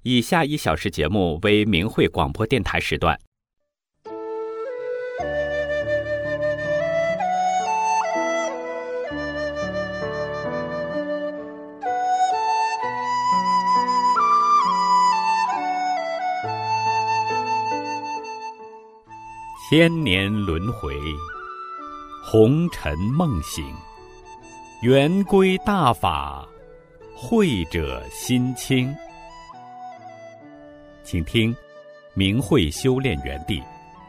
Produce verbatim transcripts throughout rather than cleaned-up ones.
以下一小时节目为明慧广播电台时段。千年轮回，红尘梦醒，圆规大法，慧者心清。请听明慧修炼园地。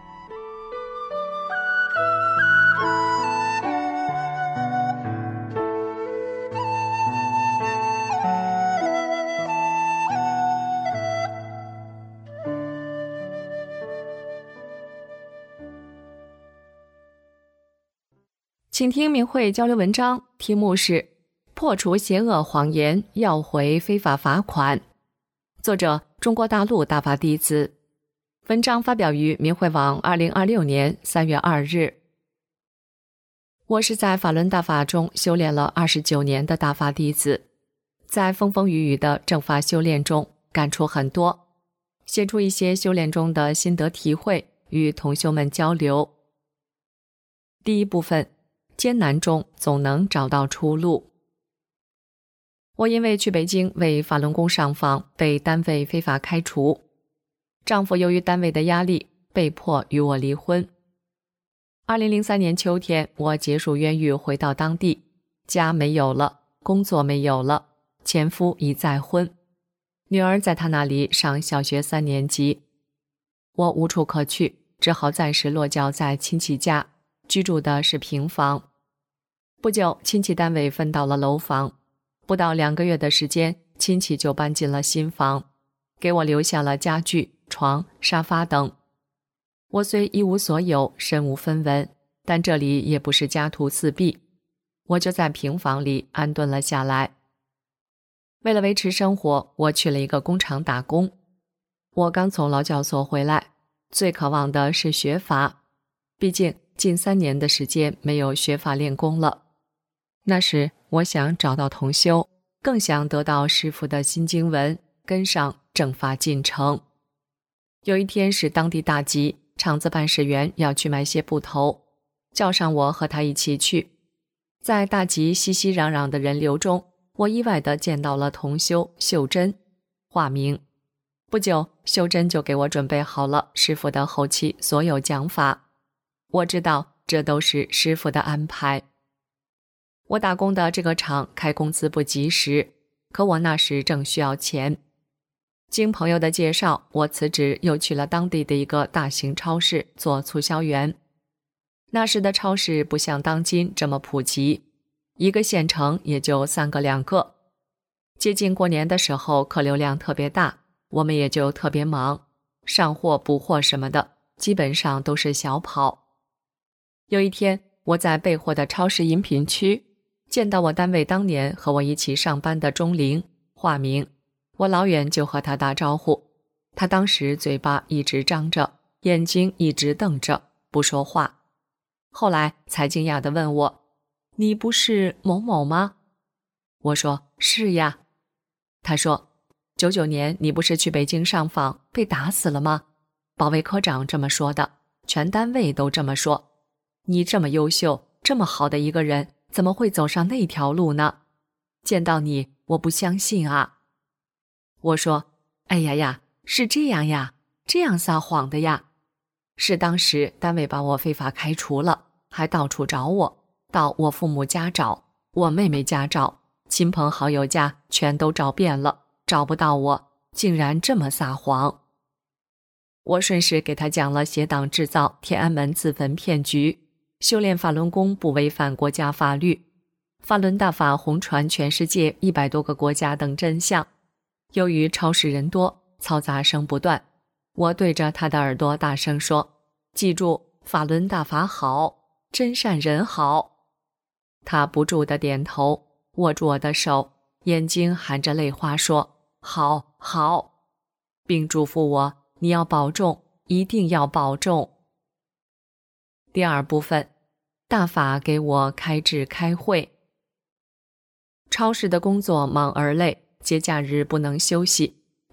请听明慧交流文章，题目是破除邪恶谎言，要回非法罚款。作者中国大陆大法弟子。文章发表于明慧网二零二六年三月二日。我是在法轮大法中修炼了二十九年的大法弟子，在风风雨雨的正法修炼中感触很多，写出一些修炼中的心得体会，与同修们交流。第一部分，艰难中总能找到出路。我因为去北京为法轮功上访，被单位非法开除。丈夫由于单位的压力，被迫与我离婚。二零零三年秋天，我结束冤狱回到当地，家没有了，工作没有了，前夫已再婚，女儿在他那里上小学三年级。我无处可去，只好暂时落脚在亲戚家，居住的是平房。不久，亲戚单位分到了楼房，不到两个月的时间，亲戚就搬进了新房，给我留下了家具、床、沙发等。我虽一无所有，身无分文，但这里也不是家徒四壁，我就在平房里安顿了下来。为了维持生活，我去了一个工厂打工。我刚从劳教所回来，最渴望的是学法，毕竟近三年的时间没有学法练功了。那时我想找到同修，更想得到师父的新经文，跟上正法进程。有一天是当地大集，厂子办事员要去买些布头，叫上我和他一起去。在大集熙熙攘攘的人流中，我意外地见到了同修秀珍，化名。不久，秀珍就给我准备好了师父的后期所有讲法。我知道这都是师父的安排。我打工的这个厂开工资不及时，可我那时正需要钱。经朋友的介绍，我辞职又去了当地的一个大型超市做促销员。那时的超市不像当今这么普及，一个县城也就三个两个。接近过年的时候，客流量特别大，我们也就特别忙，上货补货什么的基本上都是小跑。有一天，我在备货的超市饮品区见到我单位当年和我一起上班的钟玲，化名。我老远就和他打招呼，他当时嘴巴一直张着，眼睛一直瞪着，不说话。后来才惊讶地问我，你不是某某吗？我说，是呀。他说，九九年你不是去北京上访被打死了吗？保卫科长这么说的，全单位都这么说。你这么优秀，这么好的一个人，怎么会走上那条路呢？见到你，我不相信啊。我说，哎呀呀，是这样呀，这样撒谎的呀。是当时单位把我非法开除了，还到处找我，到我父母家找，我妹妹家找，亲朋好友家全都找遍了，找不到我，竟然这么撒谎。我顺势给他讲了邪党制造、天安门自焚骗局，修炼法轮功不违反国家法律，法轮大法红传全世界一百多个国家等真相。由于超市人多，嘈杂声不断，我对着他的耳朵大声说，记住，法轮大法好，真善人好。他不住地点头，握住我的手，眼睛含着泪花说，好好，并嘱咐我，你要保重，一定要保重。第二部分，大法给我开智开会。超市的工作忙而累，节假日不能休息，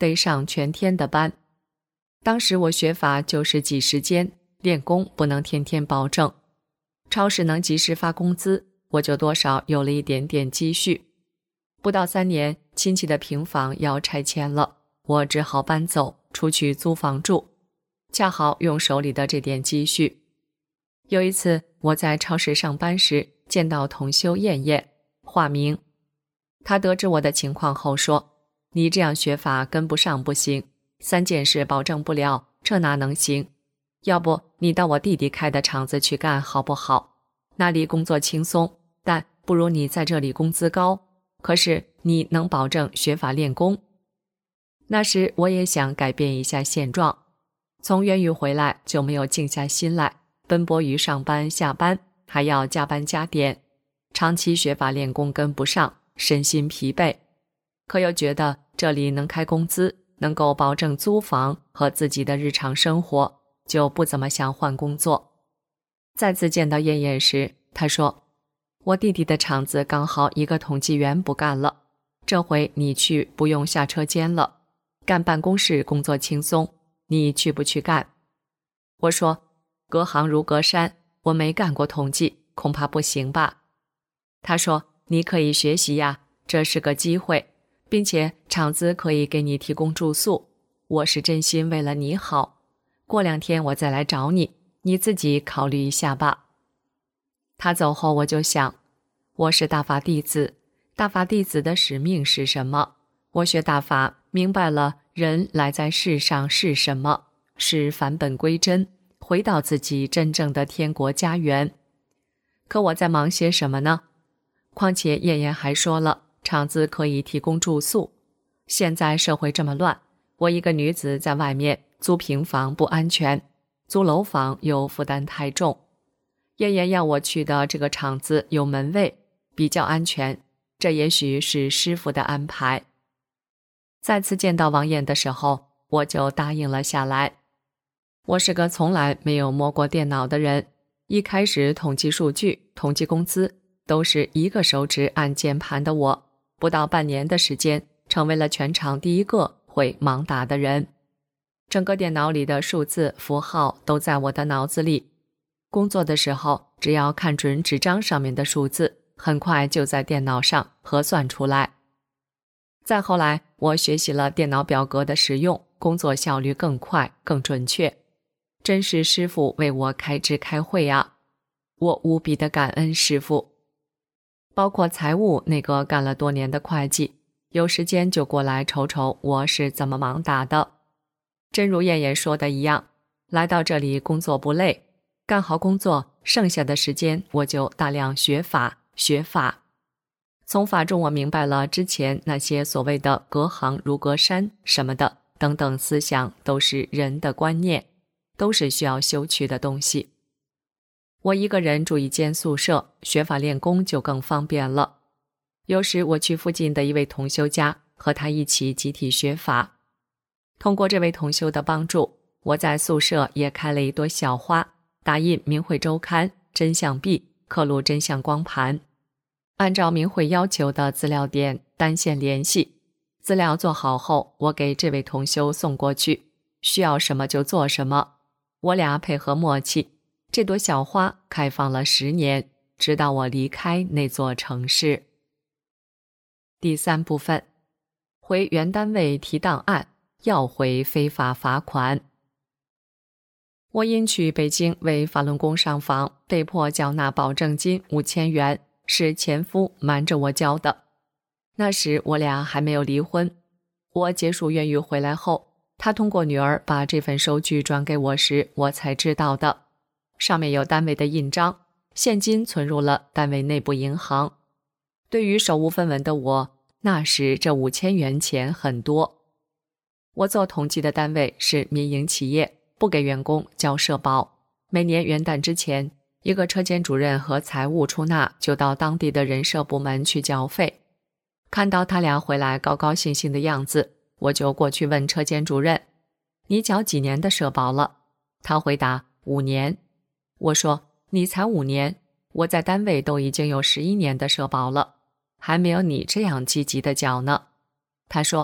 得上全天的班。当时我学法就是挤时间，练功不能天天保证。超市能及时发工资，我就多少有了一点点积蓄。不到三年，亲戚的平房要拆迁了，我只好搬走，出去租房住，恰好用手里的这点积蓄。有一次我在超市上班时，见到同修燕燕，化名。她得知我的情况后说，你这样学法跟不上不行，三件事保证不了，这哪能行？要不你到我弟弟开的厂子去干好不好？那里工作轻松，但不如你在这里工资高，可是你能保证学法练功。那时我也想改变一下现状，从冤狱回来就没有静下心来，奔波于上班下班，还要加班加点，长期学法练功跟不上，身心疲惫。可又觉得这里能开工资，能够保证租房和自己的日常生活，就不怎么想换工作。再次见到燕燕时，她说，我弟弟的厂子刚好一个统计员不干了，这回你去不用下车间了，干办公室工作轻松，你去不去干？我说，隔行如隔山，我没干过统计，恐怕不行吧。他说，你可以学习呀，这是个机会，并且厂子可以给你提供住宿，我是真心为了你好，过两天我再来找你，你自己考虑一下吧。他走后我就想，我是大法弟子，大法弟子的使命是什么？我学大法明白了，人来在世上是什么？是返本归真，回到自己真正的天国家园。可我在忙些什么呢？况且燕燕还说了，厂子可以提供住宿。现在社会这么乱，我一个女子在外面租平房不安全，租楼房又负担太重。燕燕要我去的这个厂子有门卫，比较安全，这也许是师父的安排。再次见到王燕的时候，我就答应了下来。我是个从来没有摸过电脑的人，一开始统计数据、统计工资，都是一个手指按键盘的我，不到半年的时间，成为了全场第一个会盲打的人。整个电脑里的数字、符号都在我的脑子里。工作的时候，只要看准纸张上面的数字，很快就在电脑上核算出来。再后来，我学习了电脑表格的使用，工作效率更快、更准确。真是师父为我开智开慧啊！我无比的感恩师父。包括财务那个干了多年的会计，有时间就过来瞅瞅我是怎么盲打的。真如燕燕说的一样，来到这里工作不累，干好工作，剩下的时间我就大量学法学法。从法中我明白了之前那些所谓的隔行如隔山什么的等等思想，都是人的观念，都是需要修去的东西。我一个人住一间宿舍，学法练功就更方便了。有时我去附近的一位同修家，和他一起集体学法。通过这位同修的帮助，我在宿舍也开了一朵小花，打印明慧周刊、真相币，刻录真相光盘，按照明慧要求的资料点单线联系。资料做好后，我给这位同修送过去，需要什么就做什么。我俩配合默契，这朵小花开放了十年，直到我离开那座城市。第三部分，回原单位提档案，要回非法罚款。我因去北京为法轮功上访，被迫缴纳保证金五千元，是前夫瞒着我交的。那时我俩还没有离婚。我结束冤狱回来后，他通过女儿把这份收据转给我时，我才知道的。上面有单位的印章，现金存入了单位内部银行。对于手无分文的我，那时这五千元钱很多。我做统计的单位是民营企业，不给员工交社保。每年元旦之前，一个车间主任和财务出纳就到当地的人社部门去缴费。看到他俩回来高高兴兴的样子，我就过去问车间主任，你缴几年的社保了？他回答五年。我说，你才五年，我在单位都已经有十一年的社保了，还没有你这样积极的缴呢。他说，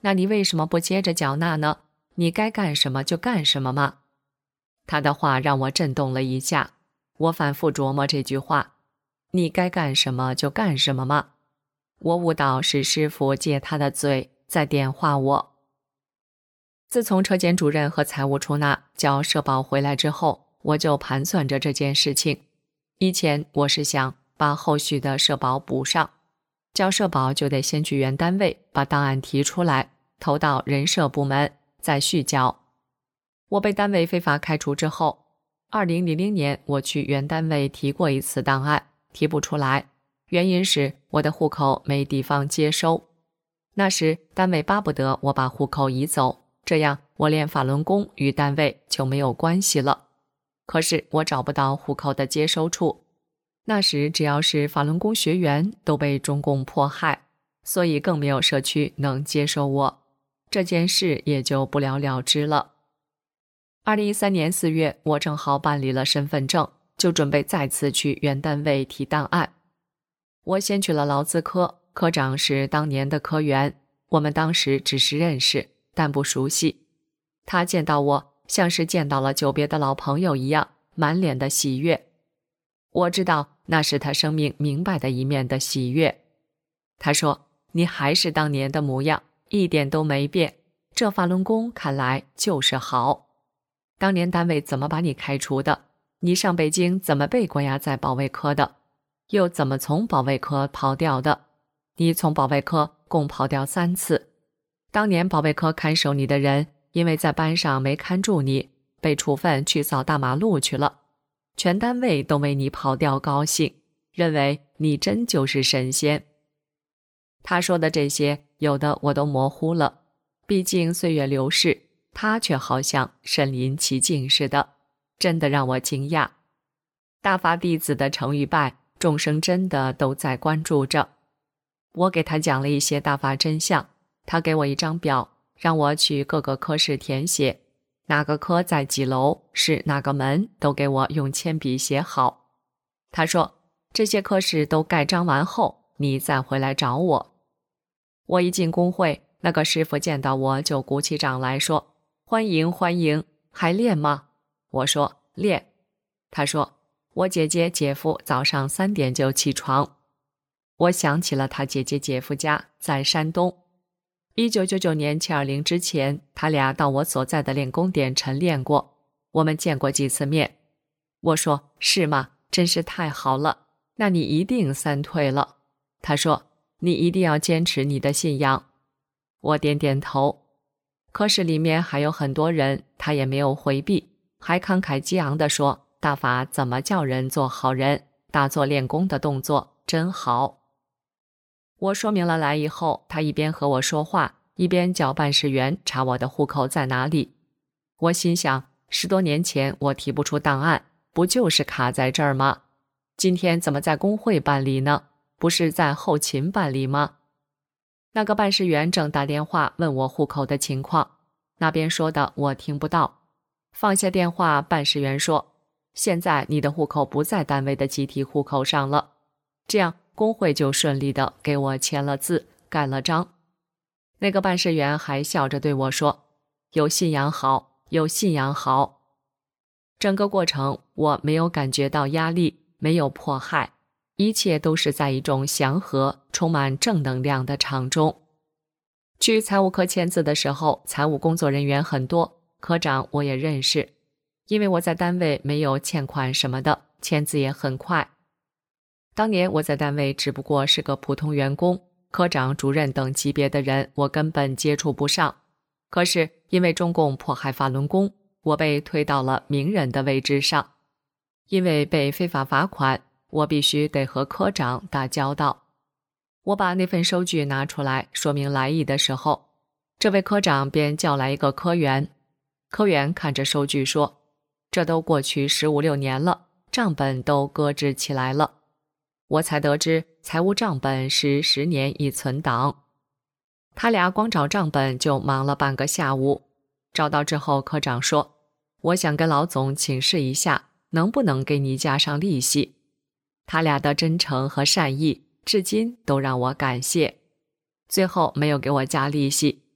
那你为什么不接着缴纳呢？你该干什么就干什么嘛。他的话让我震动了一下，我反复琢磨这句话，你该干什么就干什么嘛。我悟到是师父借他的嘴在点化我。自从车间主任和财务出纳交社保回来之后，我就盘算着这件事情。以前我是想把后续的社保补上，交社保就得先去原单位把档案提出来，投到人社部门，再续交。我被单位非法开除之后，二零零零年我去原单位提过一次档案，提不出来，原因是我的户口没地方接收。那时单位巴不得我把户口移走，这样我练法轮功与单位就没有关系了。可是我找不到户口的接收处，那时只要是法轮功学员都被中共迫害，所以更没有社区能接收我，这件事也就不了了之了。二零一三年四月，我正好办理了身份证，就准备再次去原单位提档案。我先去了劳资科，科长是当年的科员，我们当时只是认识，但不熟悉。他见到我像是见到了久别的老朋友一样，满脸的喜悦。我知道那是他生命明白的一面的喜悦。他说，你还是当年的模样，一点都没变，这法轮功看来就是好。当年单位怎么把你开除的？你上北京怎么被关押在保卫科的？又怎么从保卫科跑掉的？你从保卫科共跑掉三次。当年保卫科看守你的人，因为在班上没看住你，被处分去扫大马路去了。全单位都为你跑掉高兴，认为你真就是神仙。他说的这些，有的我都模糊了，毕竟岁月流逝，他却好像身临其境似的，真的让我惊讶。大法弟子的成与败，众生真的都在关注着。我给他讲了一些大法真相，他给我一张表，让我去各个科室填写，哪个科在几楼，是哪个门，都给我用铅笔写好。他说，这些科室都盖章完后，你再回来找我。我一进工会，那个师傅见到我就鼓起掌来说，欢迎欢迎，还练吗？我说练。他说，我姐姐姐夫早上三点就起床。我想起了他姐姐姐夫家在山东。一九九九年七二零之前，他俩到我所在的练功点晨练过，我们见过几次面。我说，是吗？真是太好了，那你一定三退了。他说，你一定要坚持你的信仰。我点点头。科室里面还有很多人，他也没有回避，还慷慨激昂地说，大法怎么叫人做好人，大做练功的动作真好。我说明了来以后，他一边和我说话，一边叫办事员查我的户口在哪里。我心想，十多年前我提不出档案，不就是卡在这儿吗？今天怎么在工会办理呢？不是在后勤办理吗？那个办事员正打电话问我户口的情况，那边说的我听不到。放下电话，办事员说，现在你的户口不在单位的集体户口上了，这样工会就顺利的给我签了字，盖了章。那个办事员还笑着对我说，有信仰好，有信仰好。整个过程我没有感觉到压力，没有迫害，一切都是在一种祥和、充满正能量的场中。去财务科签字的时候，财务工作人员很多，科长我也认识，因为我在单位没有欠款什么的，签字也很快。当年我在单位只不过是个普通员工，科长、主任等级别的人我根本接触不上。可是因为中共迫害法轮功，我被推到了名人的位置上。因为被非法罚款，我必须得和科长打交道。我把那份收据拿出来说明来意的时候，这位科长便叫来一个科员。科员看着收据说，这都过去十五六年了，账本都搁置起来了。我才得知财务账本是十年一存档。他俩光找账本就忙了半个下午。找到之后，科长说，我想跟老总请示一下，能不能给你加上利息。他俩的真诚和善意至今都让我感谢。最后没有给我加利息，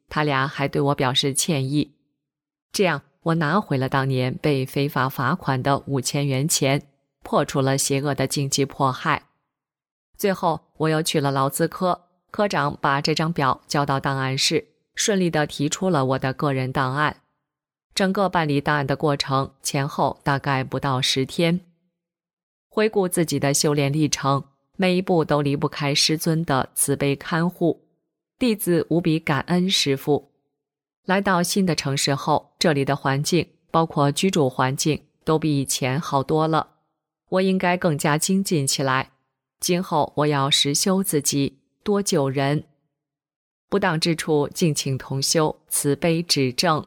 他俩还对我表示歉意。这样，我拿回了当年被非法罚款的五千元钱，破除了邪恶的经济迫害。最后，我又去了劳资科，科长把这张表交到档案室，顺利地提出了我的个人档案。整个办理档案的过程前后大概不到十天。回顾自己的修炼历程，每一步都离不开师尊的慈悲看护，弟子无比感恩师父。来到新的城市后，这里的环境，包括居住环境，都比以前好多了。我应该更加精进起来。今后我要实修自己，多救人。不当之处，敬请同修慈悲指正。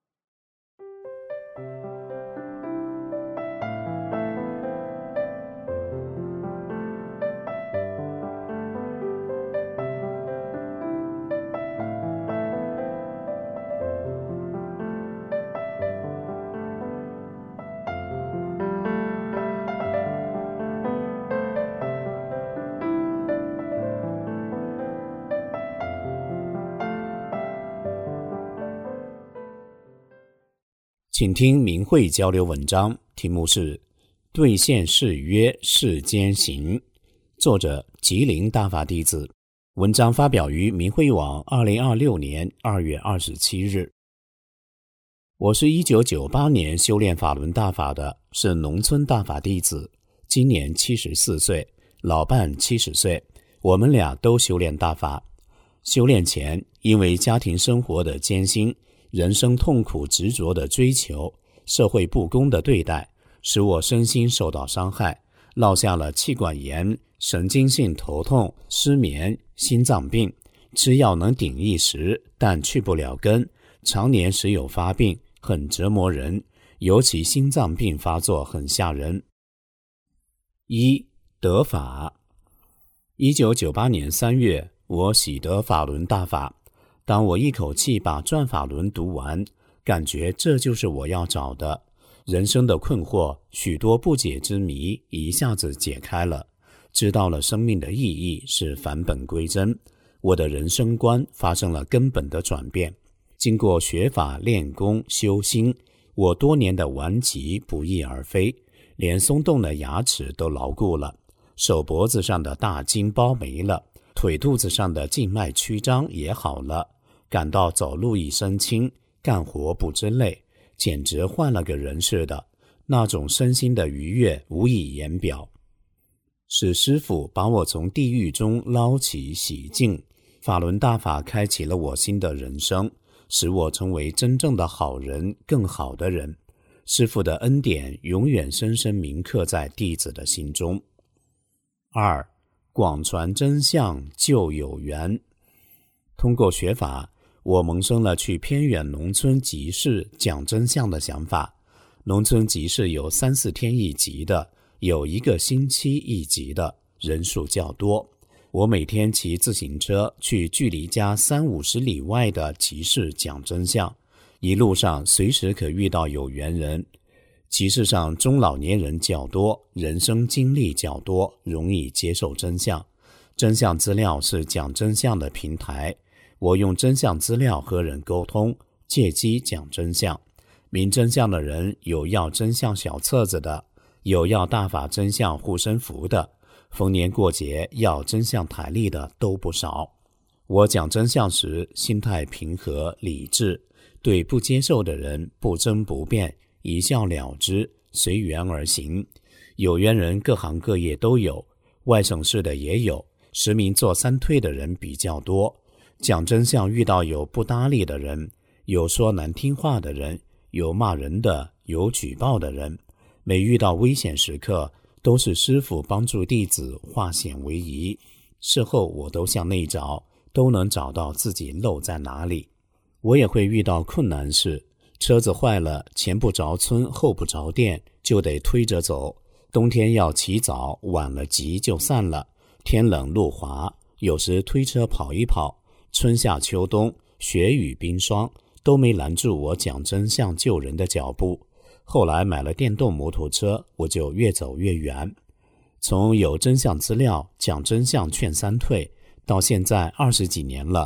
请听明慧交流文章，题目是兑现誓约世间行，作者吉林大法弟子。文章发表于明慧网二零二六年二月二十七日。我是一九九八年修炼法轮大法的，是农村大法弟子，今年七十四岁，老伴七十岁，我们俩都修炼大法。修炼前，因为家庭生活的艰辛，人生痛苦执着的追求，社会不公的对待，使我身心受到伤害，落下了气管炎、神经性头痛、失眠、心脏病。吃药能顶一时，但去不了根，常年时有发病，很折磨人，尤其心脏病发作很吓人。一、得法。一九九八年三月，我喜得法轮大法。当我一口气把转法轮读完，感觉这就是我要找的。人生的困惑，许多不解之谜一下子解开了，知道了生命的意义是返本归真，我的人生观发生了根本的转变。经过学法练功修心，我多年的顽疾不翼而飞，连松动的牙齿都牢固了，手脖子上的大筋包没了，腿肚子上的静脉曲张也好了，感到走路一身轻，干活不知累，简直换了个人似的，那种身心的愉悦无以言表。是师父把我从地狱中捞起洗净，法轮大法开启了我新的人生，使我成为真正的好人，更好的人。师父的恩典永远深深铭刻在弟子的心中。二、广传真相救有缘。通过学法，我萌生了去偏远农村集市讲真相的想法。农村集市有三四天一集的，有一个星期一集的，人数较多。我每天骑自行车去距离家三五十里外的集市讲真相，一路上随时可遇到有缘人。集市上中老年人较多，人生经历较多，容易接受真相。真相资料是讲真相的平台，我用真相资料和人沟通，借机讲真相。明真相的人有要真相小册子的，有要大法真相护身符的，逢年过节要真相台历的都不少。我讲真相时心态平和理智，对不接受的人不争不辩，一笑了之，随缘而行。有缘人各行各业都有，外省市的也有，实名做三退的人比较多。讲真相遇到有不搭理的人，有说难听话的人，有骂人的，有举报的人。每遇到危险时刻，都是师父帮助弟子化险为夷。事后我都向内找，都能找到自己漏在哪里。我也会遇到困难事，车子坏了，前不着村后不着店，就得推着走。冬天要起早，晚了急就散了。天冷路滑，有时推车跑一跑。春夏秋冬，雪雨冰霜，都没拦住我讲真相救人的脚步。后来买了电动摩托车，我就越走越远。从有真相资料讲真相劝三退，到现在二十几年了，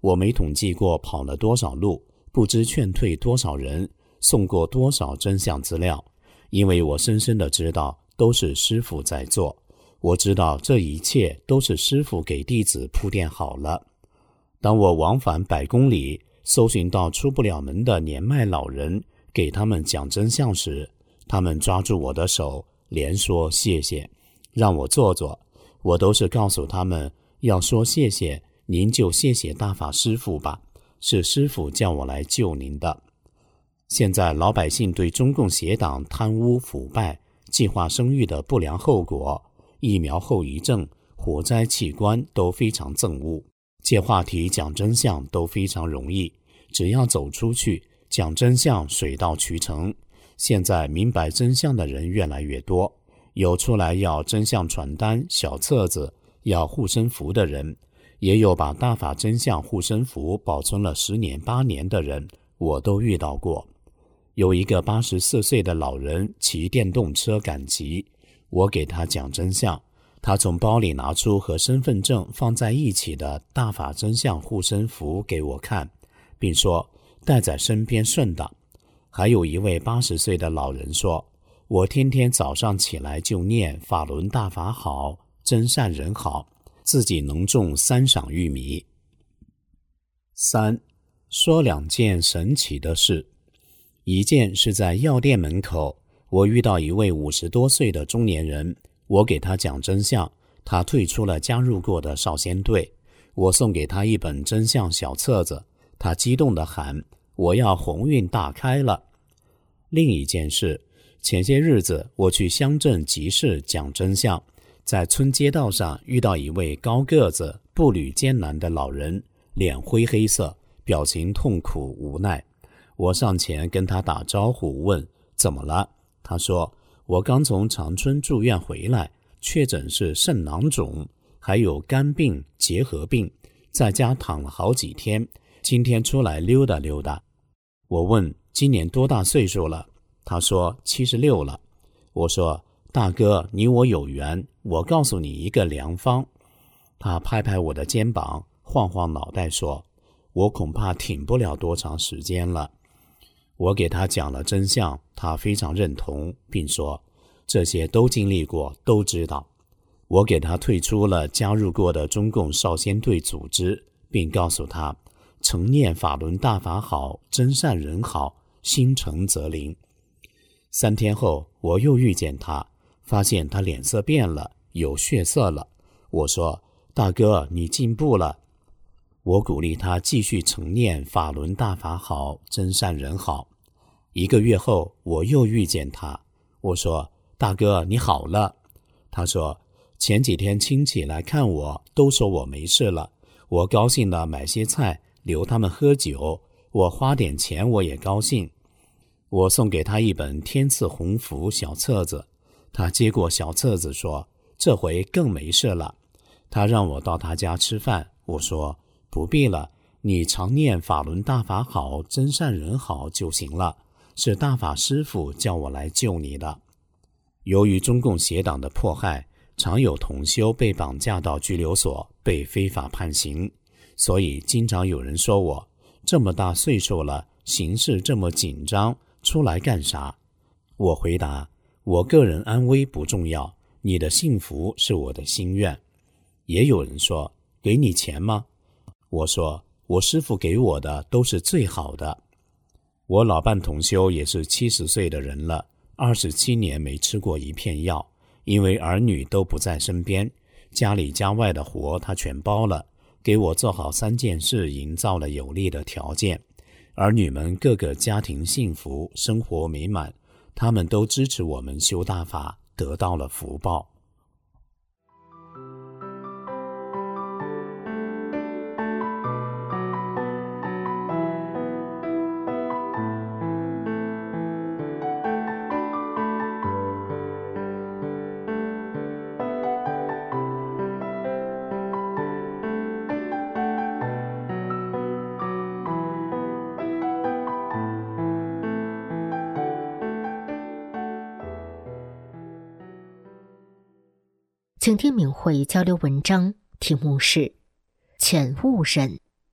我没统计过跑了多少路，不知劝退多少人，送过多少真相资料，因为我深深地知道都是师父在做，我知道这一切都是师父给弟子铺垫好了。当我往返百公里，搜寻到出不了门的年迈老人，给他们讲真相时，他们抓住我的手，连说谢谢，让我坐坐。我都是告诉他们，要说谢谢，您就谢谢大法师父吧，是师父叫我来救您的。现在老百姓对中共邪党贪污腐败、计划生育的不良后果、疫苗后遗症、火灾器官都非常憎恶，借话题讲真相都非常容易，只要走出去讲真相，水到渠成。现在明白真相的人越来越多，有出来要真相传单、小册子、要护身符的人，也有把大法真相护身符保存了十年八年的人，我都遇到过。有一个八十四岁的老人骑电动车赶集，我给他讲真相，他从包里拿出和身份证放在一起的大法真相护身符给我看，并说带在身边顺的。还有一位八十岁的老人说，我天天早上起来就念法轮大法好，真善人好，自己能种三晌玉米。三，说两件神奇的事。一件是在药店门口，我遇到一位五十多岁的中年人，我给他讲真相，他退出了加入过的少先队，我送给他一本真相小册子，他激动地喊，我要鸿运大开了。另一件事，前些日子我去乡镇集市讲真相，在村街道上遇到一位高个子、步履艰难的老人，脸灰黑色，表情痛苦无奈。我上前跟他打招呼，问怎么了？他说，我刚从长春住院回来，确诊是肾囊肿，还有肝病、结核病，在家躺了好几天，今天出来溜达溜达。我问今年多大岁数了？他说七十六了。我说大哥，你我有缘，我告诉你一个良方。他拍拍我的肩膀，晃晃脑袋说，我恐怕挺不了多长时间了。我给他讲了真相，他非常认同，并说这些都经历过，都知道。我给他退出了加入过的中共少先队组织，并告诉他诚念法轮大法好，真善人好，心诚则灵。三天后我又遇见他，发现他脸色变了，有血色了。我说大哥，你进步了。我鼓励他继续诚念法轮大法好，真善人好。一个月后我又遇见他，我说大哥，你好了。他说前几天亲戚来看我，都说我没事了，我高兴地买些菜留他们喝酒，我花点钱我也高兴。我送给他一本天赐鸿福小册子，他接过小册子说这回更没事了。他让我到他家吃饭，我说不必了，你常念法轮大法好，真善人好就行了，是大法师父叫我来救你的。由于中共邪党的迫害，常有同修被绑架到拘留所，被非法判刑，所以经常有人说我这么大岁数了，形势这么紧张，出来干啥？我回答，我个人安危不重要，你的幸福是我的心愿。也有人说，给你钱吗？我说，我师父给我的都是最好的。我老伴同修也是七十岁的人了，二十七年没吃过一片药，因为儿女都不在身边，家里家外的活他全包了，给我做好三件事，营造了有利的条件。儿女们个个家庭幸福，生活美满，他们都支持我们修大法，得到了福报。 请听明慧交流文章，题目是《浅悟人》。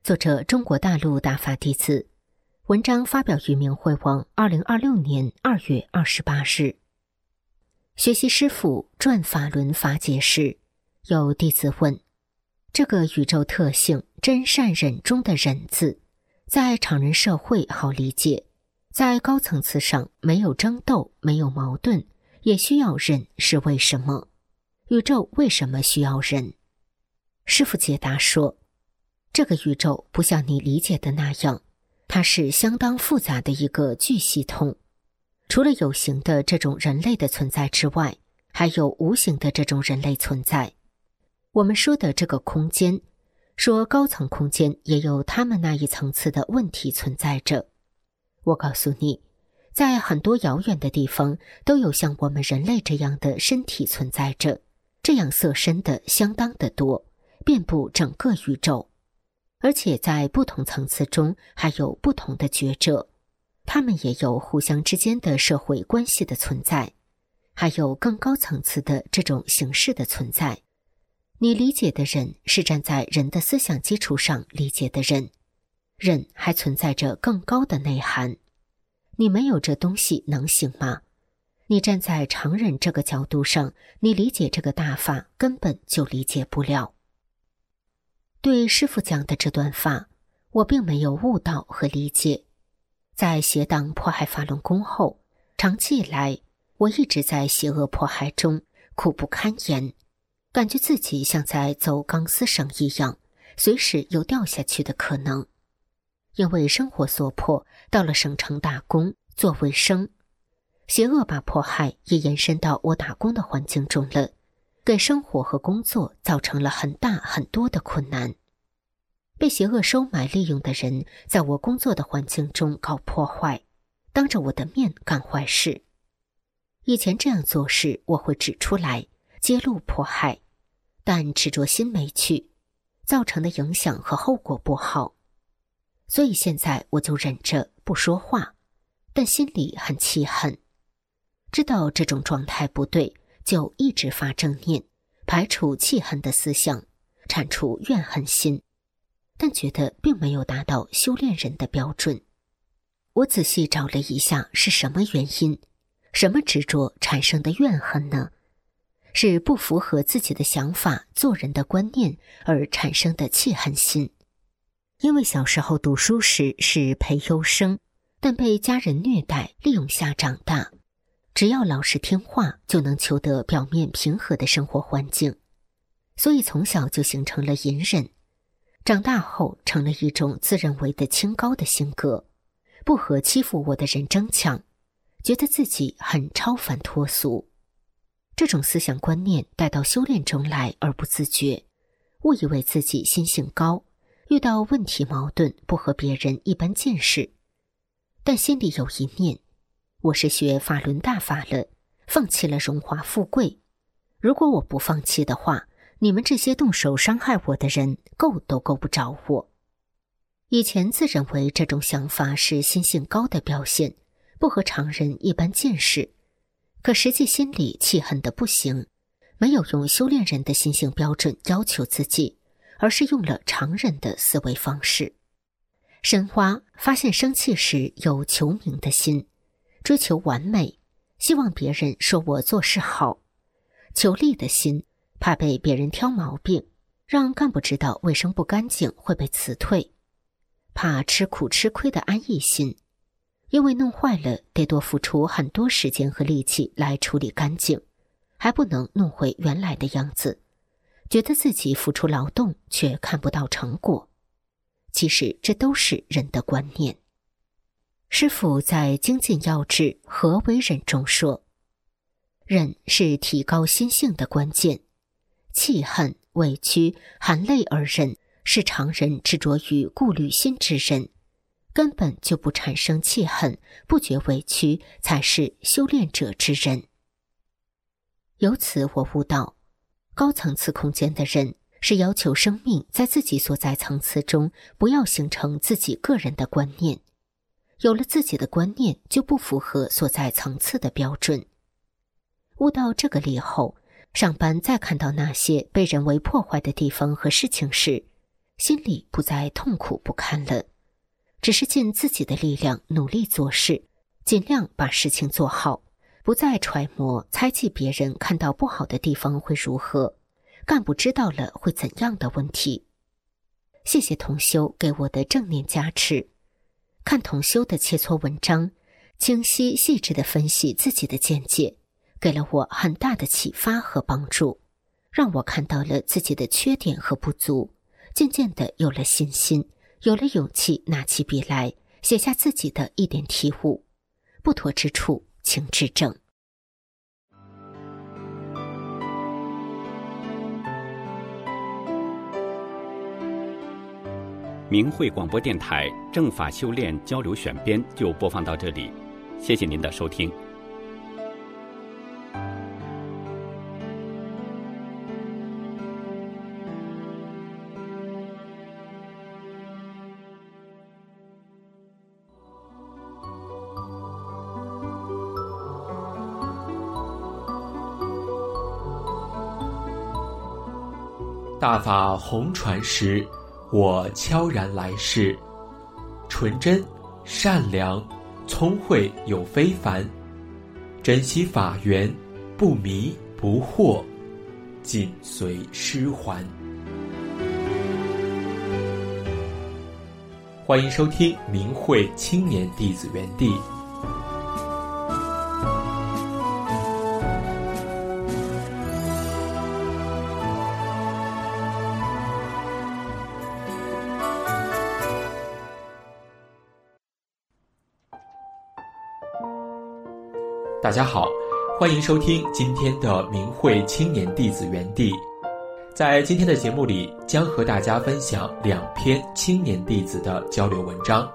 作者中国大陆大法弟子。文章发表于明慧网二零二六年二月二十八日。学习师父转法轮法解时，有弟子问：这个宇宙特性真善忍中的忍字，在常人社会好理解，在高层次上没有争斗，没有矛盾，也需要忍，是为什么？宇宙为什么需要忍？师父解答说，这个宇宙不像你理解的那样，它是相当复杂的一个巨系统。除了有形的这种人类的存在之外，还有无形的这种人类存在。我们说的这个空间，说高层空间也有他们那一层次的问题存在着。我告诉你，在很多遥远的地方都有像我们人类这样的身体存在着，这样色身的相当的多，遍布整个宇宙。而且在不同层次中还有不同的觉者，他们也有互相之间的社会关系的存在，还有更高层次的这种形式的存在。你理解的人是站在人的思想基础上理解的人，人还存在着更高的内涵。你没有这东西能行吗？你站在常人这个角度上，你理解这个大法根本就理解不了。对师父讲的这段话，我并没有悟道和理解。在邪党迫害法轮功后，长期以来，我一直在邪恶迫害中苦不堪言，感觉自己像在走钢丝绳一样，随时有掉下去的可能。因为生活所迫，到了省城打工做卫生，邪恶把迫害也延伸到我打工的环境中了，给生活和工作造成了很大很多的困难。被邪恶收买利用的人在我工作的环境中搞破坏，当着我的面干坏事。以前这样做事我会指出来，揭露迫害，但执着心没去，造成的影响和后果不好。所以现在我就忍着不说话，但心里很气恨。知道这种状态不对，就一直发正念，排除气恨的思想，铲除怨恨心，但觉得并没有达到修炼人的标准。我仔细找了一下是什么原因，什么执着产生的怨恨呢？是不符合自己的想法、做人的观念而产生的气恨心。因为小时候读书时是培优生，但被家人虐待利用下长大，只要老实听话就能求得表面平和的生活环境，所以从小就形成了隐忍。长大后成了一种自认为的清高的性格，不和欺负我的人争抢，觉得自己很超凡脱俗。这种思想观念带到修炼中来而不自觉，误以为自己心性高，遇到问题矛盾不和别人一般见识。但心里有一念，我是学法轮大法了，放弃了荣华富贵。如果我不放弃的话，你们这些动手伤害我的人够都够不着我。以前自认为这种想法是心性高的表现，不和常人一般见识，可实际心里气恨的不行，没有用修炼人的心性标准要求自己，而是用了常人的思维方式。深挖发现生气时有求名的心，追求完美，希望别人说我做事好；求利的心，怕被别人挑毛病，让干部知道卫生不干净会被辞退；怕吃苦吃亏的安逸心，因为弄坏了得多付出很多时间和力气来处理干净，还不能弄回原来的样子，觉得自己付出劳动却看不到成果。其实这都是人的观念。师父在精进要旨何为忍中说，忍是提高心性的关键，气恨、委屈、含泪而忍是常人执着于顾虑心之人，根本就不产生气恨，不觉委屈，才是修炼者之人。由此我悟到，高层次空间的人是要求生命在自己所在层次中不要形成自己个人的观念，有了自己的观念就不符合所在层次的标准。悟到这个理后，上班再看到那些被人为破坏的地方和事情时， 心里不再痛苦不堪了，只是尽自己的力量努力做事，尽量把事情做好，不再揣摩猜忌别人看到不好的地方会如何，干部知道了会怎样的问题。谢谢同修给我的正念加持，看同修的切磋文章，清晰细致地分析自己的见解，给了我很大的启发和帮助，让我看到了自己的缺点和不足，渐渐地有了信心，有了勇气拿起笔来写下自己的一点体悟，不妥之处请指正。 明慧广播电台正法修炼交流选编就播放到这里，谢谢您的收听。 大法红传时，我悄然来世，纯真、善良、聪慧又非凡，珍惜法缘，不迷不惑，紧随师还。欢迎收听明慧青年弟子园地。大家好，欢迎收听今天的明慧青年弟子园地。在今天的节目里，将和大家分享两篇青年弟子的交流文章。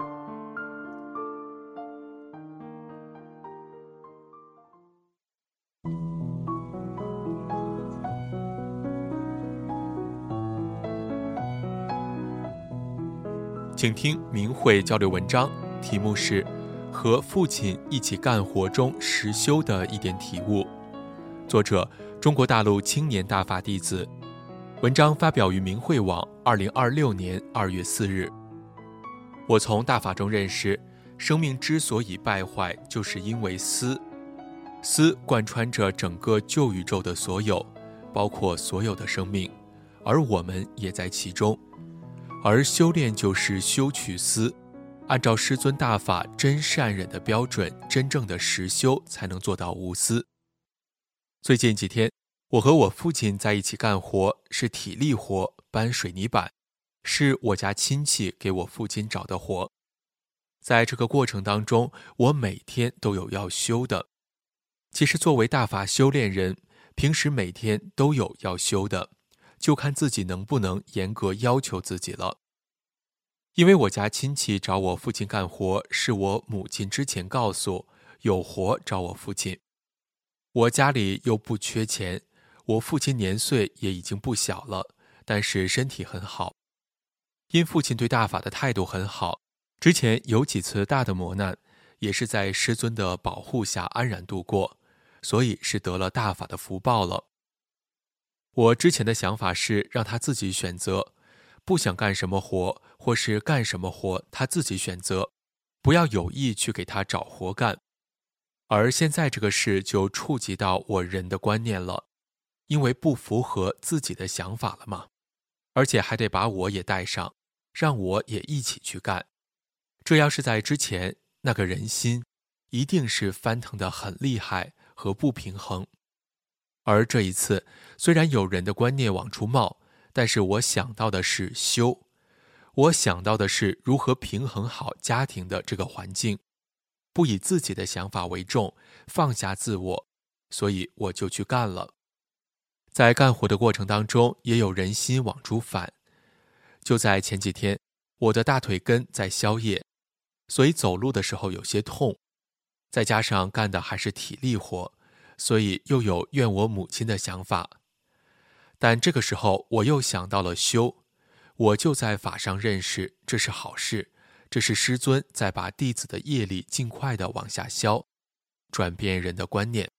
请听明慧交流文章，题目是和父亲一起干活中实修的一点体悟，作者中国大陆青年大法弟子，文章发表于明慧网二零二六年二月四日。我从大法中认识，生命之所以败坏，就是因为思。思贯穿着整个旧宇宙的所有，包括所有的生命，而我们也在其中。而修炼就是修取思，按照师尊大法真善忍的标准，真正的实修才能做到无私。最近几天，我和我父亲在一起干活，是体力活，搬水泥板，是我家亲戚给我父亲找的活。在这个过程当中，我每天都有要修的。其实作为大法修炼人，平时每天都有要修的，就看自己能不能严格要求自己了。因为我家亲戚找我父亲干活，是我母亲之前告诉有活找我父亲。我家里又不缺钱，我父亲年岁也已经不小了，但是身体很好。因父亲对大法的态度很好，之前有几次大的磨难，也是在师尊的保护下安然度过，所以是得了大法的福报了。我之前的想法是让他自己选择，不想干什么活或是干什么活他自己选择，不要有意去给他找活干。而现在这个事就触及到我人的观念了，因为不符合自己的想法了嘛，而且还得把我也带上，让我也一起去干。这要是在之前，那个人心一定是翻腾得很厉害和不平衡。而这一次，虽然有人的观念往出冒，但是我想到的是修，我想到的是如何平衡好家庭的这个环境，不以自己的想法为重，放下自我，所以我就去干了。在干活的过程当中，也有人心往出反。就在前几天，我的大腿根在消液，所以走路的时候有些痛，再加上干的还是体力活，所以又有怨我母亲的想法。但这个时候我又想到了修，我就在法上认识这是好事，这是师尊在把弟子的业力尽快的往下消，转变人的观念。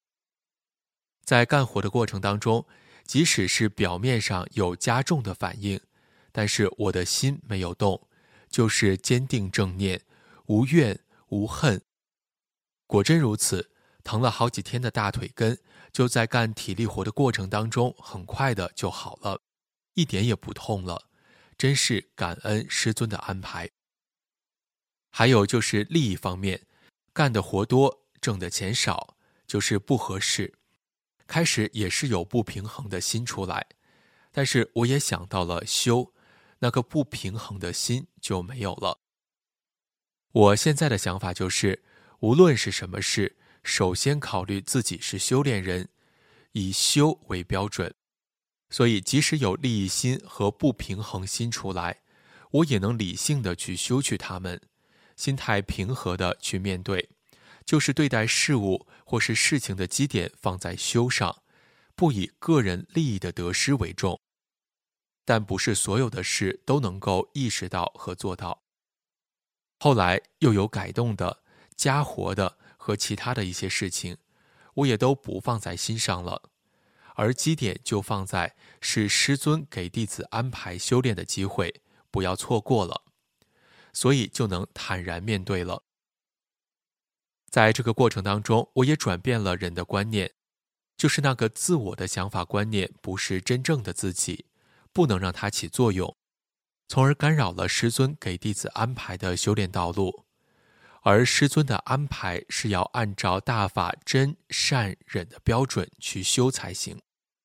在干活的过程当中，即使是表面上有加重的反应， 但是我的心没有动，就是坚定正念，无怨无恨。果真如此，疼了好几天的大腿根，就在干体力活的过程当中，很快的就好了，一点也不痛了，真是感恩师尊的安排。还有就是利益方面，干的活多，挣的钱少，就是不合适。开始也是有不平衡的心出来，但是我也想到了修，那个不平衡的心就没有了。我现在的想法就是，无论是什么事，首先考虑自己是修炼人，以修为标准。所以即使有利益心和不平衡心出来，我也能理性的去修去它们，心态平和的去面对，就是对待事物或是事情的基点放在修上，不以个人利益的得失为重。但不是所有的事都能够意识到和做到。后来又有改动的、加活的和其他的一些事情，我也都不放在心上了，而基点就放在是师尊给弟子安排修炼的机会，不要错过了，所以就能坦然面对了。在这个过程当中，我也转变了人的观念，就是那个自我的想法观念不是真正的自己，不能让它起作用，从而干扰了师尊给弟子安排的修炼道路。而师尊的安排是要按照大法真善忍的标准去修才行。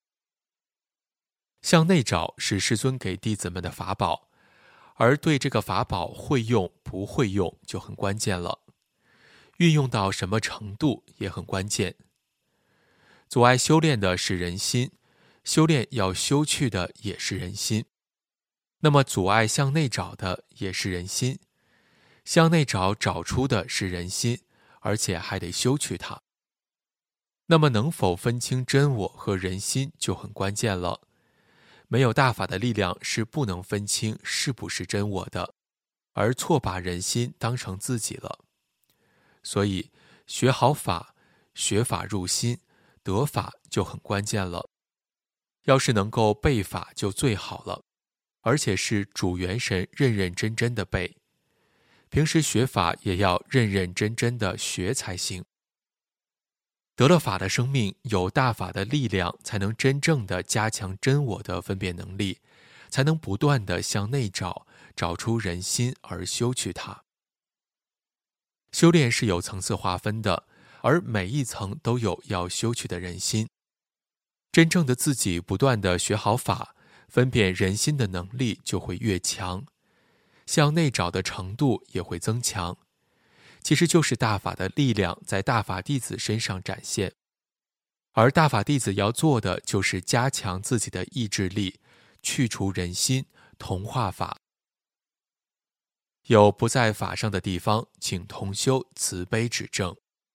向内找是师尊给弟子们的法宝，而对这个法宝会用不会用就很关键了，运用到什么程度也很关键。阻碍修炼的是人心，修炼要修去的也是人心。那么阻碍向内找的也是人心，向内找找出的是人心，而且还得修去它。那么能否分清真我和人心就很关键了。没有大法的力量是不能分清是不是真我的，而错把人心当成自己了。所以学好法，学法入心，得法就很关键了。要是能够背法就最好了，而且是主元神认认真真的背。平时学法也要认认真真的学才行。得了法的生命，有大法的力量，才能真正的加强真我的分辨能力，才能不断的向内找，找出人心而修去它。修炼是有层次划分的，而每一层都有要修去的人心。真正的自己不断的学好法，分辨人心的能力就会越强，向内找的程度也会增强。其实就是大法的力量在大法弟子身上展现，而大法弟子要做的就是加强自己的意志力，去除人心，同化法。有不在法上的地方，请同修慈悲指正。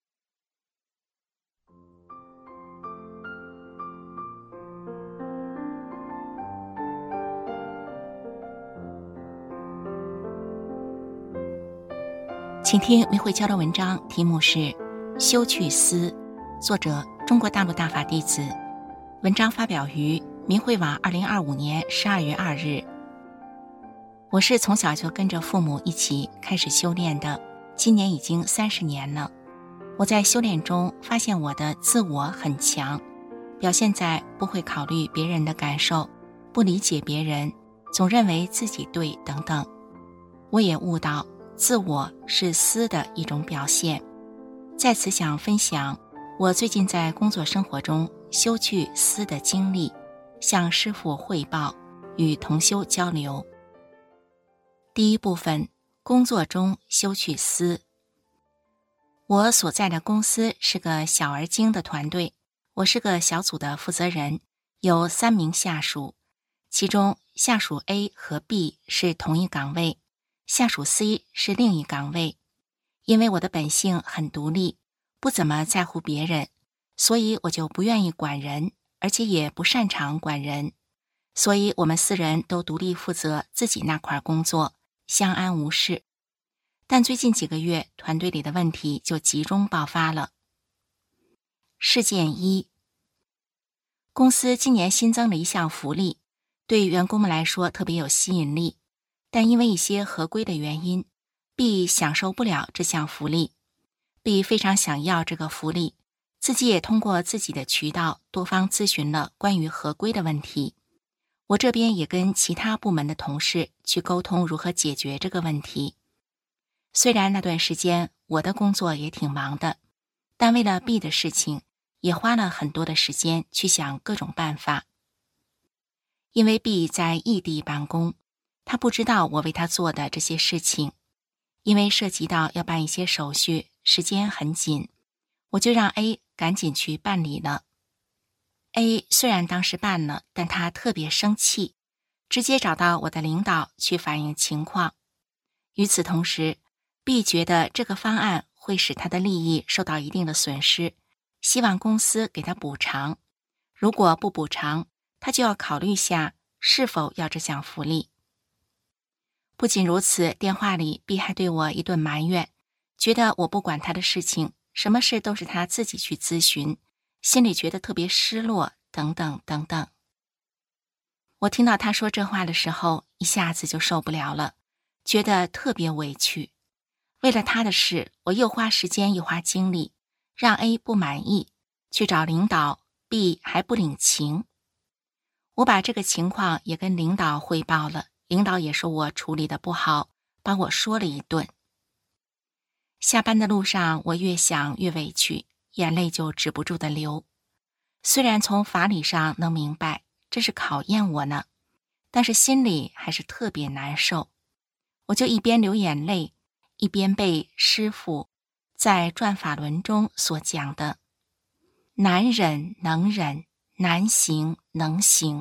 请听明慧交流文章，题目是《修去思》，作者中国大陆大法弟子，文章发表于明慧网二零二五年十二月二日。我是从小就跟着父母一起开始修炼的，今年已经三十年了。我在修炼中发现我的自我很强，表现在不会考虑别人的感受，不理解别人，总认为自己对等等。我也悟到自我是思的一种表现。在此想分享我最近在工作生活中修去思的经历，向师父汇报，与同修交流。第一部分，工作中修去思。我所在的公司是个小而精的团队，我是个小组的负责人，有三名下属，其中下属 A 和 B 是同一岗位，下属 C 是另一岗位。因为我的本性很独立，不怎么在乎别人，所以我就不愿意管人，而且也不擅长管人。所以我们四人都独立负责自己那块工作，相安无事。但最近几个月，团队里的问题就集中爆发了。事件一，公司今年新增了一项福利， 对员工们来说特别有吸引力，但因为一些合规的原因 ，B 享受不了这项福利。B 非常想要这个福利，自己也通过自己的渠道多方咨询了关于合规的问题。我这边也跟其他部门的同事去沟通如何解决这个问题。虽然那段时间我的工作也挺忙的，但为了 B 的事情，也花了很多的时间去想各种办法。因为 B 在异地办公，他不知道我为他做的这些事情，因为涉及到要办一些手续，时间很紧，我就让 A 赶紧去办理了。A 虽然当时办了，但他特别生气，直接找到我的领导去反映情况。与此同时， B 觉得这个方案会使他的利益受到一定的损失，希望公司给他补偿。如果不补偿，他就要考虑下是否要这项福利。不仅如此，电话里 B 还对我一顿埋怨，觉得我不管他的事情，什么事都是他自己去咨询，心里觉得特别失落，等等等等。我听到他说这话的时候，一下子就受不了了，觉得特别委屈。为了他的事，我又花时间又花精力，让 A 不满意，去找领导， B 还不领情。我把这个情况也跟领导汇报了，领导也说我处理得不好，把我说了一顿。下班的路上，我越想越委屈，眼泪就止不住的流。虽然从法理上能明白这是考验我呢，但是心里还是特别难受。我就一边流眼泪，一边背师父在转法轮中所讲的难忍能忍，难行能行。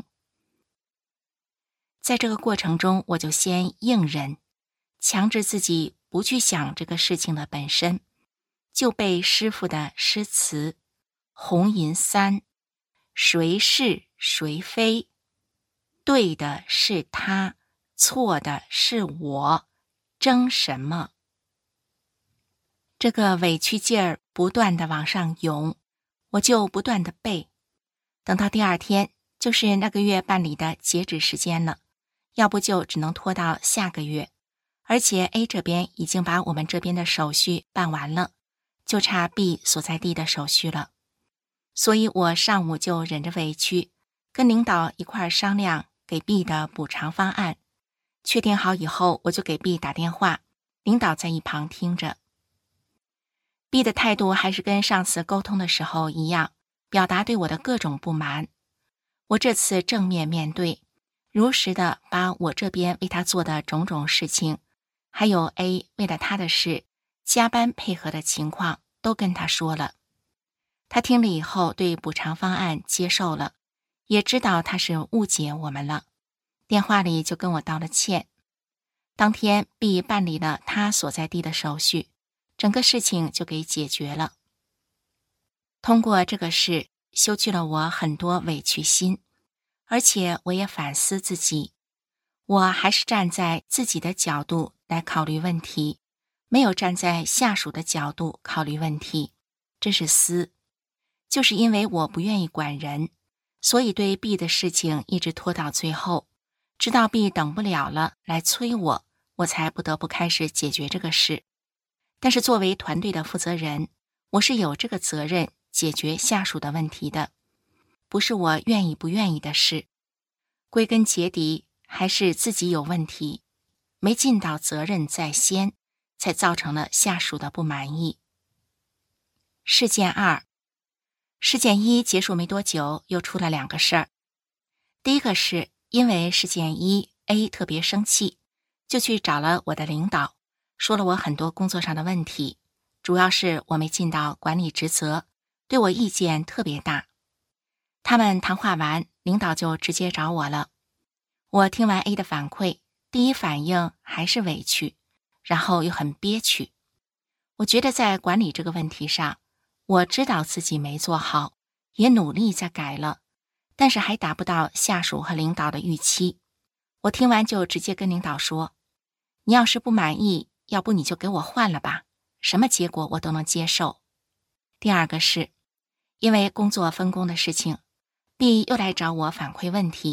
在这个过程中，我就先硬忍，强制自己不去想这个事情的本身，就背师父的诗词：红银三，谁是谁非，对的是他，错的是我，争什么？这个委屈劲儿不断地往上涌，我就不断地背。等到第二天，就是那个月办理的截止时间了，要不就只能拖到下个月。而且 A 这边已经把我们这边的手续办完了，就差 B 所在地的手续了。所以我上午就忍着委屈，跟领导一块儿商量给 B 的补偿方案。确定好以后，我就给 B 打电话，领导在一旁听着。B 的态度还是跟上次沟通的时候一样，表达对我的各种不满。我这次正面面对，如实的把我这边为他做的种种事情，还有 A 为了他的事加班配合的情况都跟他说了。他听了以后对补偿方案接受了，也知道他是误解我们了，电话里就跟我道了歉。当天 B 办理了他所在地的手续，整个事情就给解决了。通过这个事，修去了我很多委屈心，而且我也反思自己，我还是站在自己的角度来考虑问题，没有站在下属的角度考虑问题，这是私。就是因为我不愿意管人，所以对 B 的事情一直拖到最后，直到 B 等不了了来催我，我才不得不开始解决这个事。但是作为团队的负责人，我是有这个责任解决下属的问题的，不是我愿意不愿意的事。归根结底还是自己有问题，没尽到责任在先，才造成了下属的不满意。事件二，事件一结束没多久，又出了两个事儿。第一个是因为事件一 A 特别生气，就去找了我的领导，说了我很多工作上的问题，主要是我没尽到管理职责，对我意见特别大。他们谈话完，领导就直接找我了。我听完 A 的反馈，第一反应还是委屈，然后又很憋屈。我觉得在管理这个问题上，我知道自己没做好，也努力在改了，但是还达不到下属和领导的预期。我听完就直接跟领导说，你要是不满意，要不你就给我换了吧，什么结果我都能接受。第二个是因为工作分工的事情， B 又来找我反馈问题，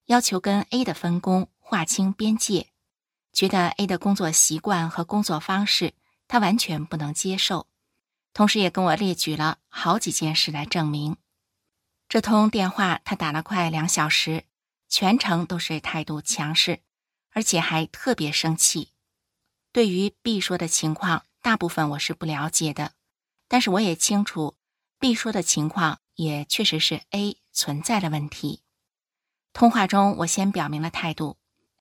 要求跟 A 的分工划清边界，觉得 A 的工作习惯和工作方式他完全不能接受，同时也跟我列举了好几件事来证明。这通电话他打了快两小时，全程都是态度强势，而且还特别生气。对于 B 说的情况，大部分我是不了解的，但是我也清楚 B 说的情况也确实是 A 存在的问题。通话中我先表明了态度，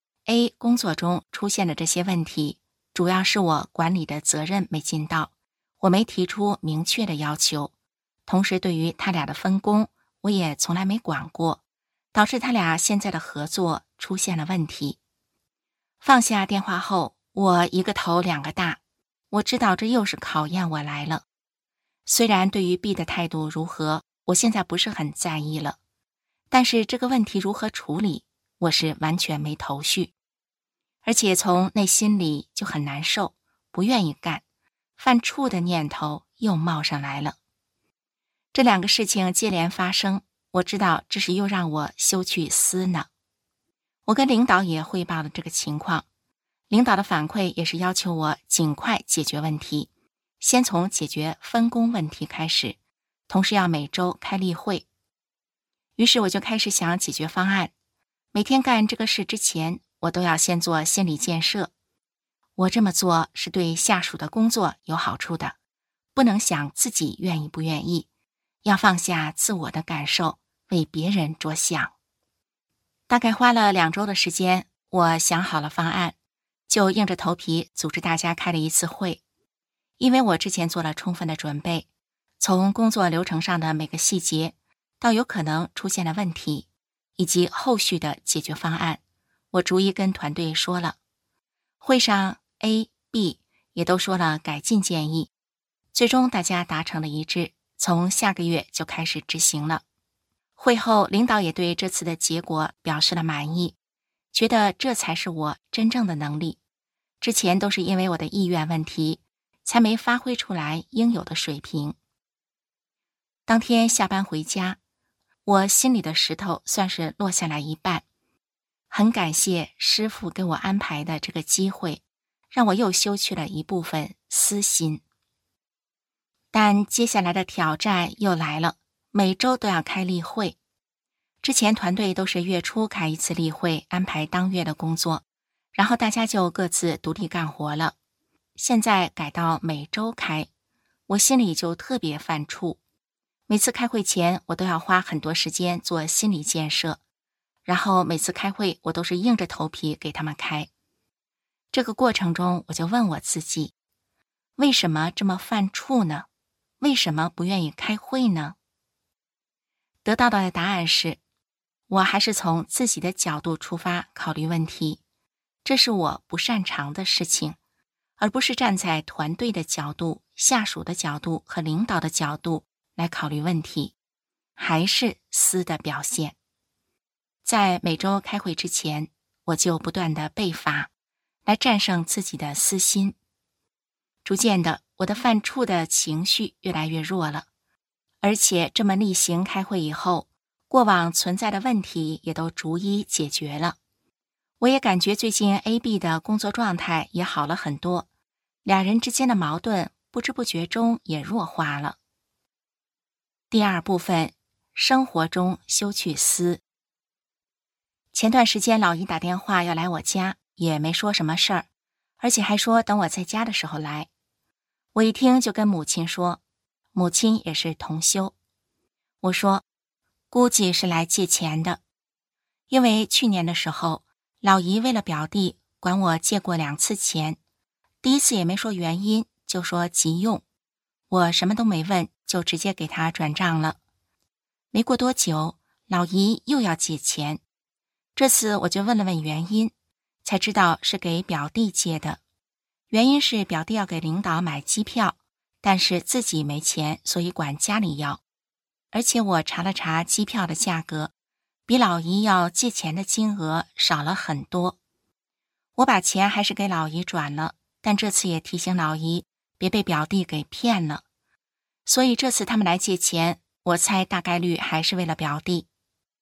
A 工作中出现的这些问题，主要是我管理的责任没尽到，我没提出明确的要求，同时对于他俩的分工，我也从来没管过，导致他俩现在的合作出现了问题。放下电话后，我一个头两个大，我知道这又是考验我来了。虽然对于 B 的态度如何，我现在不是很在意了，但是这个问题如何处理，我是完全没头绪，而且从内心里就很难受，不愿意干，犯怵的念头又冒上来了。这两个事情接连发生，我知道这是又让我休去思呢。我跟领导也汇报了这个情况，领导的反馈也是要求我尽快解决问题，先从解决分工问题开始，同时要每周开例会。于是我就开始想解决方案，每天干这个事之前，我都要先做心理建设。我这么做是对下属的工作有好处的，不能想自己愿意不愿意，要放下自我的感受，为别人着想。大概花了两周的时间，我想好了方案，就硬着头皮组织大家开了一次会。因为我之前做了充分的准备，从工作流程上的每个细节到有可能出现的问题，以及后续的解决方案，我逐一跟团队说了。会上 A、B 也都说了改进建议，最终大家达成了一致，从下个月就开始执行了。会后，领导也对这次的结果表示了满意，觉得这才是我真正的能力，之前都是因为我的意愿问题，才没发挥出来应有的水平。当天下班回家，我心里的石头算是落下来一半，很感谢师父给我安排的这个机会，让我又休去了一部分私心。但接下来的挑战又来了，每周都要开例会。之前团队都是月初开一次例会，安排当月的工作，然后大家就各自独立干活了。现在改到每周开，我心里就特别犯怵。每次开会前，我都要花很多时间做心理建设，然后每次开会，我都是硬着头皮给他们开。这个过程中，我就问我自己，为什么这么犯怵呢？为什么不愿意开会呢？得到的答案是，我还是从自己的角度出发考虑问题，这是我不擅长的事情，而不是站在团队的角度、下属的角度和领导的角度来考虑问题，还是私的表现。在每周开会之前，我就不断的背法，来战胜自己的私心。逐渐的，我的犯怵的情绪越来越弱了，而且这么例行开会以后，过往存在的问题也都逐一解决了。我也感觉最近 A、B 的工作状态也好了很多，俩人之间的矛盾不知不觉中也弱化了。第二部分，生活中休去思。前段时间老姨打电话要来我家，也没说什么事儿，而且还说等我在家的时候来。我一听就跟母亲说，母亲也是同修。我说，估计是来借钱的，因为去年的时候，老姨为了表弟管我借过两次钱，第一次也没说原因，就说急用，我什么都没问，就直接给他转账了。没过多久，老姨又要借钱，这次我就问了问原因，才知道是给表弟借的。原因是表弟要给领导买机票，但是自己没钱，所以管家里要。而且我查了查机票的价格，比老姨要借钱的金额少了很多。我把钱还是给老姨转了，但这次也提醒老姨别被表弟给骗了。所以这次他们来借钱，我猜大概率还是为了表弟。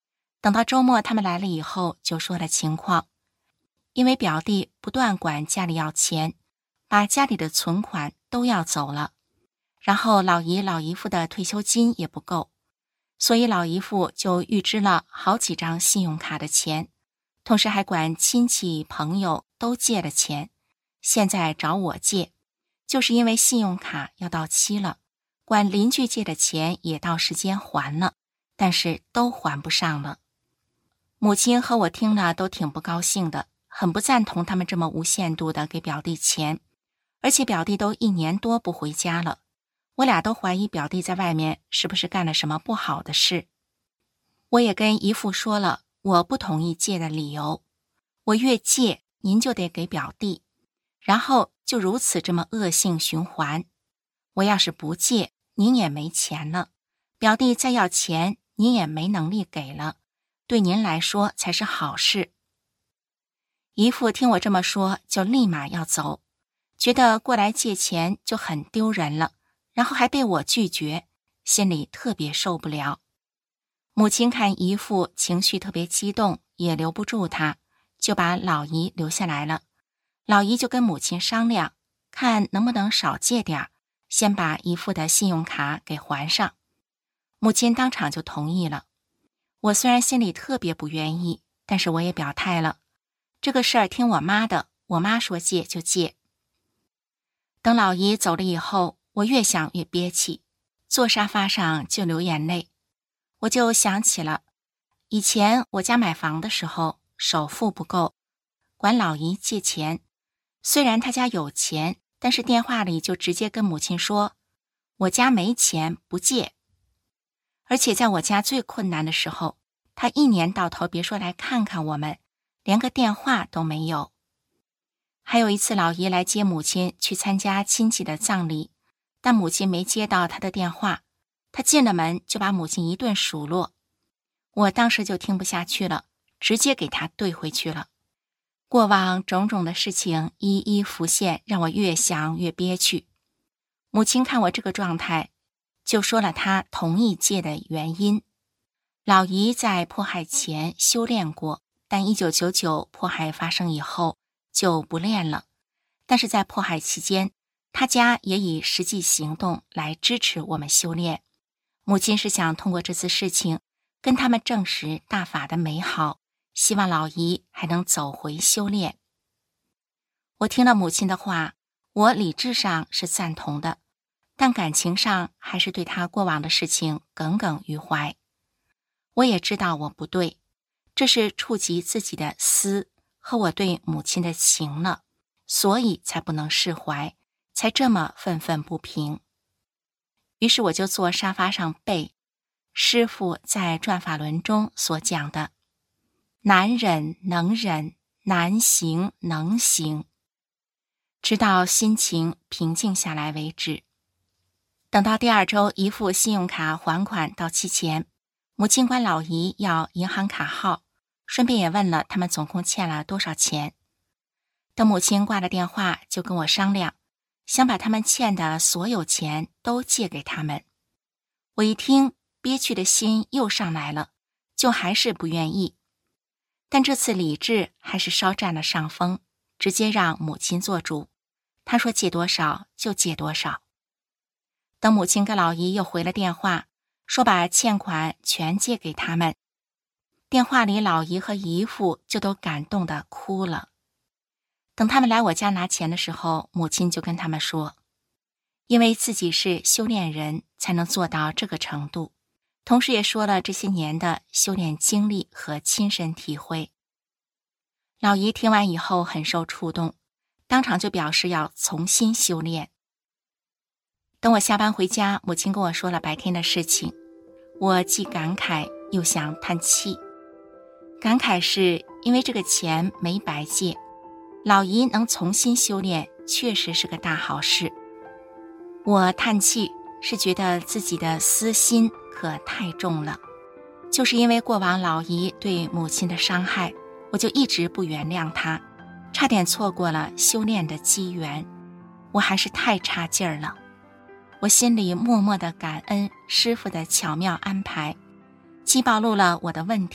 等到周末他们来了以后，就说了情况。因为表弟不断管家里要钱，把家里的存款都要走了，然后老姨老姨夫的退休金也不够，所以老姨夫就预支了好几张信用卡的钱，同时还管亲戚朋友都借了钱，现在找我借，就是因为信用卡要到期了，管邻居借的钱也到时间还了，但是都还不上了。母亲和我听了都挺不高兴的，很不赞同他们这么无限度的给表弟钱，而且表弟都一年多不回家了，我俩都怀疑表弟在外面是不是干了什么不好的事。我也跟姨父说了我不同意借的理由，我越借您就得给表弟，然后就如此这么恶性循环。我要是不借，您也没钱了，表弟再要钱，您也没能力给了，对您来说才是好事。姨父听我这么说，就立马要走，觉得过来借钱就很丢人了，然后还被我拒绝，心里特别受不了。母亲看姨父情绪特别激动，也留不住他，就把老姨留下来了。老姨就跟母亲商量，看能不能少借点，先把姨父的信用卡给还上。母亲当场就同意了。我虽然心里特别不愿意，但是我也表态了，这个事儿听我妈的，我妈说借就借。等老姨走了以后，我越想越憋气，坐沙发上就流眼泪。我就想起了以前我家买房的时候，首付不够，管老姨借钱，虽然她家有钱，但是电话里就直接跟母亲说我家没钱不借。而且在我家最困难的时候，她一年到头别说来看看我们，连个电话都没有。还有一次老姨来接母亲去参加亲戚的葬礼，但母亲没接到她的电话，她进了门就把母亲一顿数落。我当时就听不下去了，直接给她兑回去了。过往种种的事情一一浮现，让我越想越憋屈。母亲看我这个状态，就说了她同意借的原因。老姨在迫害前修炼过，但一九九九迫害发生以后就不练了，但是在迫害期间，他家也以实际行动来支持我们修炼。母亲是想通过这次事情跟他们证实大法的美好，希望老姨还能走回修炼。我听了母亲的话，我理智上是赞同的，但感情上还是对她过往的事情耿耿于怀。我也知道我不对，这是触及自己的私和我对母亲的情了，所以才不能释怀，才这么愤愤不平。于是我就坐沙发上背师父在转法轮中所讲的难忍能忍，难行能行，直到心情平静下来为止。等到第二周姨父信用卡还款到期前，母亲管老姨要银行卡号，顺便也问了他们总共欠了多少钱。等母亲挂了电话，就跟我商量，想把他们欠的所有钱都借给他们。我一听，憋屈的心又上来了，就还是不愿意。但这次理智还是稍占了上风，直接让母亲做主。她说借多少就借多少。等母亲跟老姨又回了电话，说把欠款全借给他们。电话里老姨和姨父就都感动得哭了。等他们来我家拿钱的时候，母亲就跟他们说，因为自己是修炼人才能做到这个程度，同时也说了这些年的修炼经历和亲身体会。老姨听完以后很受触动，当场就表示要重新修炼。等我下班回家，母亲跟我说了白天的事情，我既感慨又想叹气。感慨是因为这个钱没白借，老姨能重新修炼确实是个大好事。我叹气是觉得自己的私心可太重了，就是因为过往老姨对母亲的伤害，我就一直不原谅她，差点错过了修炼的机缘。我还是太差劲儿了。我心里默默地感恩师父的巧妙安排，既暴露了我的问题，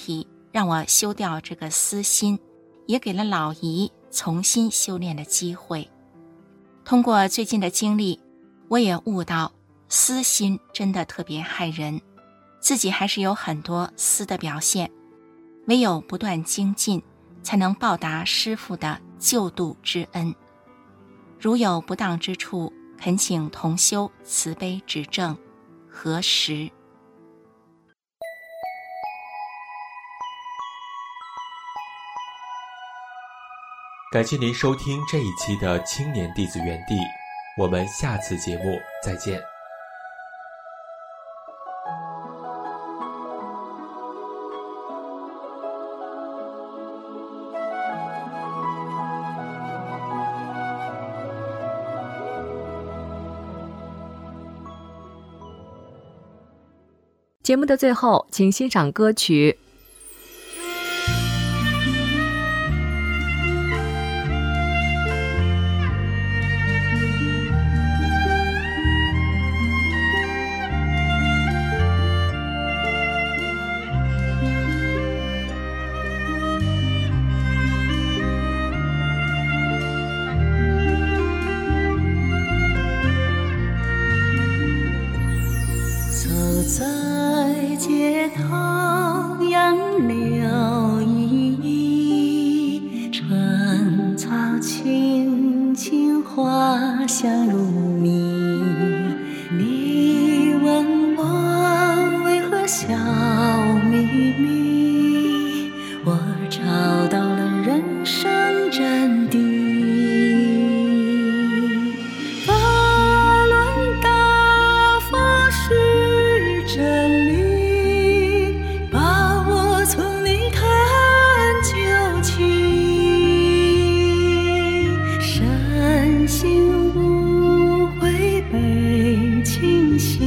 让我修掉这个私心，也给了老姨重新修炼的机会。通过最近的经历，我也悟到私心真的特别害人，自己还是有很多私的表现，唯有不断精进，才能报答师父的救度之恩。如有不当之处，恳请同修慈悲指正，核实。 感谢您收听这一期的青年弟子园地，我们下次节目再见。 节目的最后，请欣赏歌曲在街头杨柳依依，春草青青花香如蜜。你问我为何笑眯眯，我找到了人生真谛。真理把我从泥潭救起，身心无悔被清洗，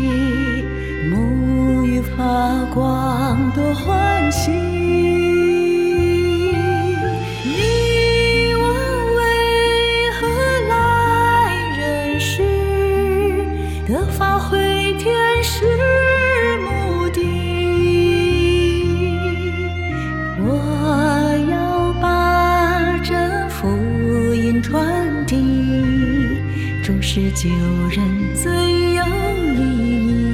沐浴发光多欢喜。你问为何来人世，得发挥天使终是救人最有意义。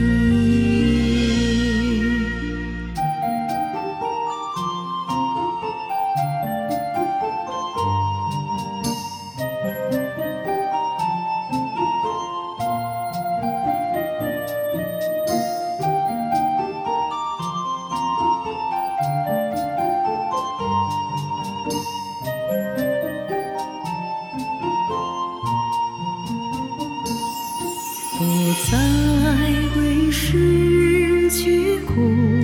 不再为失去哭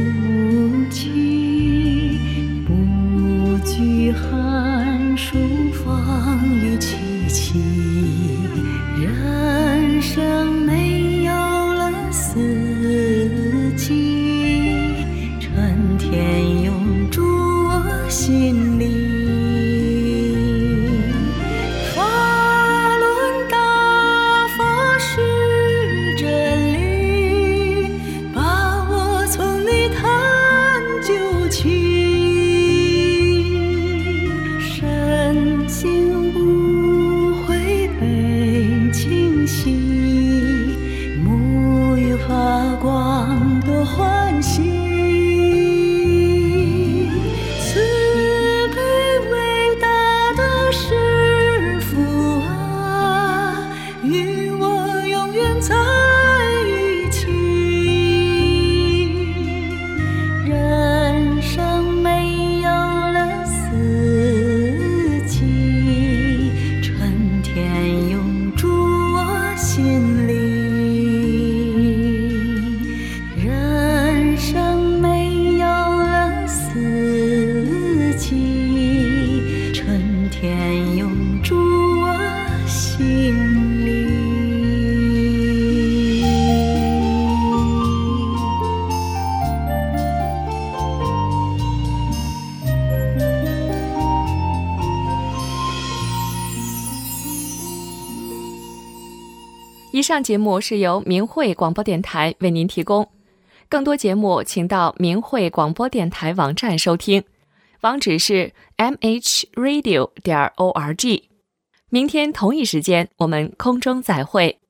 泣，不惧寒暑风雨凄凄。人生没有了四季，春天永驻我心里。 以上节目是由明慧广播电台为您提供。 更多节目请到明慧广播电台网站收听，网址是 m h radio 点 org。明天同一时间我们空中再会。